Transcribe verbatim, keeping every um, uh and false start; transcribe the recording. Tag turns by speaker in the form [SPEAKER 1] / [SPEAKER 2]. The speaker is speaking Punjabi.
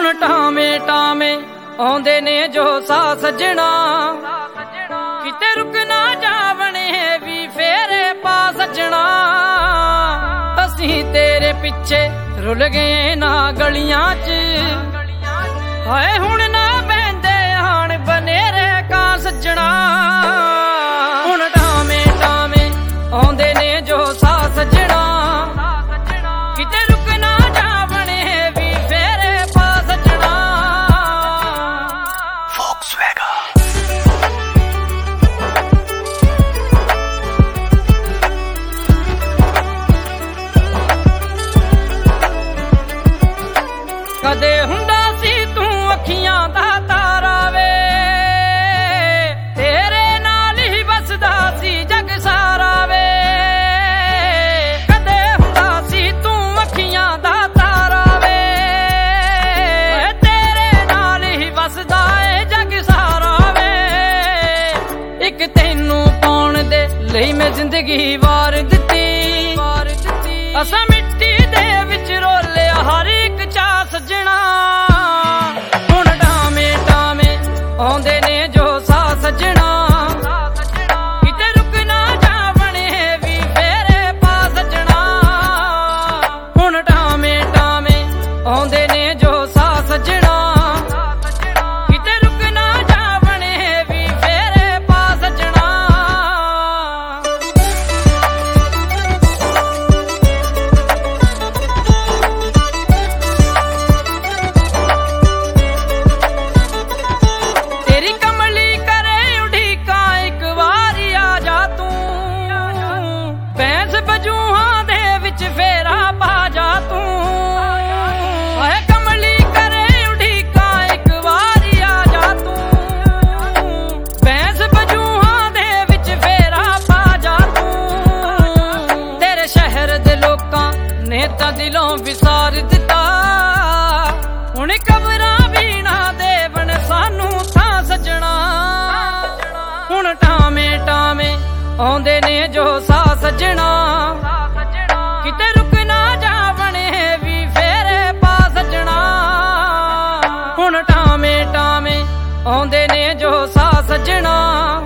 [SPEAKER 1] ਹੁਣ ਟਾਵੇਂ ਟਾਵੇਂ ਆਉਂਦੇ ਨੇ ਜੋ ਸਾਹ ਸੱਜਣਾ, ਕਿਤੇ ਰੁਕ ਨਾ ਜਾਵਣੇ ਵੀ ਫੇਰੇ ਪਾ ਸੱਜਣਾ। ਅਸੀਂ ਤੇਰੇ ਪਿੱਛੇ ਰੁਲ ਗਏ ਨਾ ਗਲੀਆਂ 'ਚ, ਹਾਏ ਹੁਣ ਨਾ ਬਹਿੰਦੇ ਹਾਣ ਬਨੇਰੇ ਕਾ ਸੱਜਣਾ। ਹੁਣ ਟਾਵੇਂ ਟਾਵੇਂ ਆਉਂਦੇ ਨੇ ਜੋ ਸਾਹ ਸੱਜਣਾ, ਕਿਤੇ ਰੁਕ ਨਾ ਜਾਵਣੇ ਵੀ ਫੇਰੇ ਪਾ ਸੱਜਣਾ। ਕਦੇ ਹੁੰਦਾ ਸੀ ਤੂੰ ਅੱਖੀਆਂ ਦਾ ਤਾਰਾ ਵੇ, ਤੇਰੇ ਨਾਲ ਹੀ ਵਸਦਾ ਸੀ ਜਗ ਸਾਰਾ ਵੇ। ਕਦੇ ਹੁੰਦਾ ਸੀ ਤੂੰ ਅੱਖੀਆਂ ਦਾ ਤਾਰਾ ਵੇ, ਤੇਰੇ ਨਾਲ ਹੀ ਵਸਦਾ ਏ ਜਗ ਸਾਰਾ ਵੇ। ਇੱਕ ਤੈਨੂੰ ਪਾਉਣ ਦੇ ਲਈ ਮੈਂ ਜ਼ਿੰਦਗੀ ਵਾਰ ਦਿੱਤੀ, ਅਸਾਂ ਮਿੱਟੀ ਦੇ ਵਿੱਚ ਰੋਲਿਆ ਹਰ ਇੱਕ ਚਾਹ ਸੱਜਣਾ। ਹੁਣ ਟਾਵੇਂ ਟਾਵੇਂ ਆਉਂਦੇ ਨੇ ਜੋ ਸਾਹ ਸੱਜਣਾ, ਕਿਤੇ ਰੁਕ ਨਾ ਜਾਵਣੇ ਵੀ ਫੇਰੇ ਪਾ ਸੱਜਣਾ। ਹੁਣ ਟਾਵੇਂ ਟਾਵੇਂ ਆਉਂਦੇ ਨੇ ਜੋ ਸਾਹ ਸੱਜਣਾ, ਕਿਤੇ ਰੁਕ ਨਾ ਜਾਵਣੇ ਵੀ ਫੇਰੇ ਪਾ ਸੱਜਣਾ। ਤੇਰੀ ਕਮਲੀ ਕਰੇ ਉਡੀਕਾਂ ਇੱਕ ਵਾਰੀ ਆ ਜਾ ਤੂੰ, ਭੈਂਸ ਬਜੂਹਾਂ ਦੇ ਵਿੱਚ ਫੇਰਾ ਪਾ ਜਾ ਤੂੰ। ਹਾਏ ਕਮਲੀ ਕਰੇ ਉਡੀਕਾਂ ਇੱਕ ਵਾਰੀ ਆ ਜਾ ਤੂੰ, ਭੈਂਸ ਬਜੂਹਾਂ ਦੇ ਵਿੱਚ ਫੇਰਾ ਪਾ ਜਾ ਤੂੰ। ਤੇਰੇ ਸ਼ਹਿਰ ਦੇ ਲੋਕਾਂ ਨੇ ਤਾਂ ਦਿਲੋਂ ਵਿਸਾਰ ਦਿੱਤਾ, ਹੁਣ ਕਬਰਾਂ ਵੀ ਨਾ ਦੇਵਣ ਸਾਨੂੰ ਥਾਂ ਸੱਜਣਾ। ਹੁਣ ਟਾਵੇਂ ਟਾਵੇਂ ਆਉਂਦੇ ਨੇ ਜੋ ਸਾਹ ਸੱਜਣਾ, ਕਿਤੇ ਰੁਕ ਨਾ ਜਾਵਣੇ ਵੀ ਫੇਰੇ ਪਾ ਸੱਜਣਾ। ਹੁਣ ਟਾਵੇਂ ਟਾਵੇਂ ਆਉਂਦੇ ਨੇ ਜੋ ਸਾਹ ਸੱਜਣਾ,